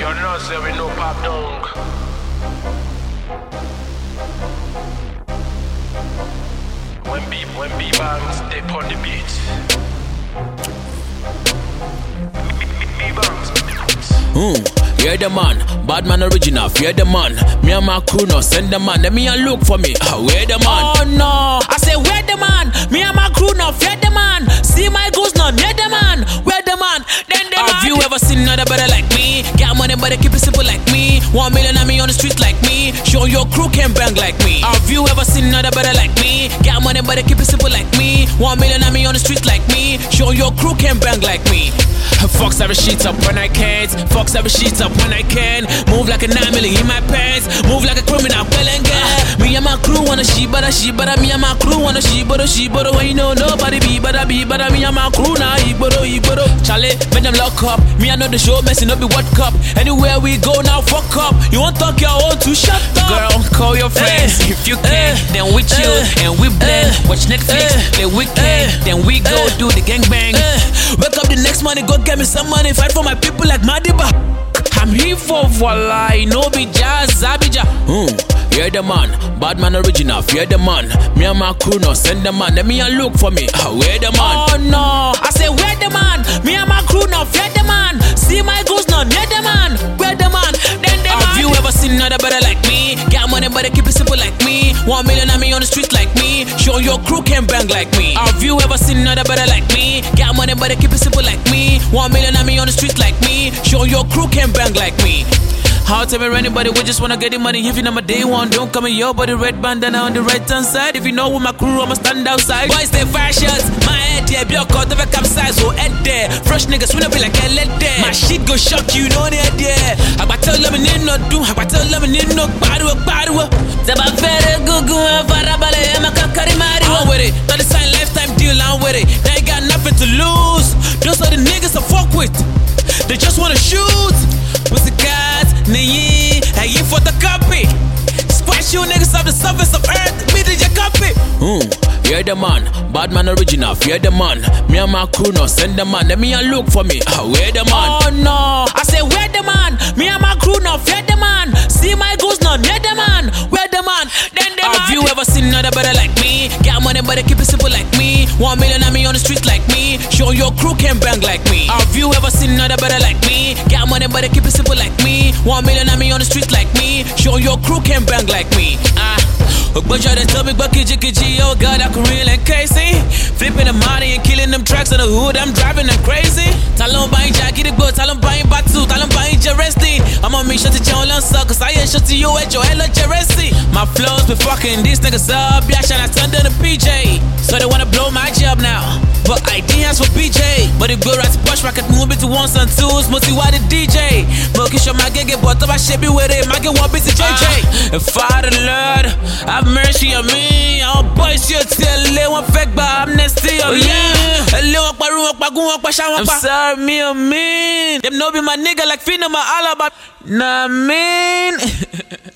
You know, say we no pop down. When B-Bangs, they put the beat. B-Bangs. You're the man, bad man original, you're the man. Me and my crew now, send the man, let me and look for me. We're the man. Oh no, I say we're the man. Me and my crew now, you're the man. See my goose now, you're the man. We're the man, then the man. Have you ever seen another better like me? Got money but they keep it simple like me. 1 million of me on the street like me. Show your crew can bang like me. Have you ever seen another better like me? Got money but they keep it simple like me. 1 million of me on the street like me. Show your crew can bang like me. Fox every sheet up when I can't. Fox every sheet up when I can. Move like a 9 million in my pants. Move like a criminal belanga. Me and my crew wanna she better. Me and my crew wanna she better. Ain't no nobody be better. Me and my crew now he better. Charlie, when them lock up. Me I know the show messing up the World Cup. Anywhere we go now fuck up. You won't talk your own to shut up. Girl, call your friends if you can. Then we chill and we blend. Watch Netflix, play weekend. Then we go do the gangbang. Wake up the next morning, go get me some money. Fight for my people like Madiba. I'm here for voila, no be jazz, Abija. You're the man, bad man original, you're the man. Me and my crew now, send the man, let me and look for me. We're the man. Oh no, I say we're the man. Me and my crew now, you're the man. See my goose now, you're the man. We're the man, then the man. Have you ever seen another better like me? Got money but they keep it simple like me. 1 million of me on the street like me. Show your crew can bang like me. Have you ever seen another better like me? Got money but they keep it simple like me. 1 million of me on the street like me. Show your crew can bang like me. How tell me anybody, we just wanna get the money. If you know my day one, don't come in your body. Red bandana on the right hand side. If you know with my crew, I'ma stand outside. Boys, they fire shots, my head, yeah, be a cut of a capsize, so head there. Fresh niggas, we not be like a lead there. My shit go shock you, know that, yeah. I tell them, need no do, I tell them, need no badua. Zaba fere gugu, farabale, makakari mari. I'm with it, not the sign lifetime deal, I'm with it. They ain't got nothing to lose. Those are the niggas I fuck with. They just wanna shoot. Pussy guys, Niyi, hey, you for the copy. Squash you niggas off the surface of earth. Me did your copy. You're the man, bad man original, you're the man. Me and my crew now, send the man, let me and look for me. We're the man. Oh no, I say we're the man. Me and my crew now, you're the man. See my goose now, you're the man. We're the man, then the man. Have you ever seen another better like me? Got money but they keep it simple like me. 1 million of me on the street like me. Show your crew can bang like me. Have you ever seen another better like me? Got money but they keep it simple like me. 1 million of me on the street like me. Show your crew can bang like me. But y'all they tell me but kiji, oh God, I could real and Casey. Flipping the money and killing them tracks on the hood, I'm driving them crazy. Talon buying Jackie the good, talon buying Batu, talon buying Jeresti. I'ma make sure to y'all on cause I ain't sure to you at your hella Jeresti. My flows be fucking these niggas up, yeah, shine I turn to the PJ. So they wanna blow my job now. But I didn't ask for PJ. But it go right to push rocket, move it to ones and twos, multi why the DJ. But kiss your my get but I should be with it, my get one piece of JJ. If Father Lord, have mercy on me. Our boys you tell they want fake but amnesty on me. I'm sorry, me or me. Them no be my nigga like Fina, my all about. Nah, mean.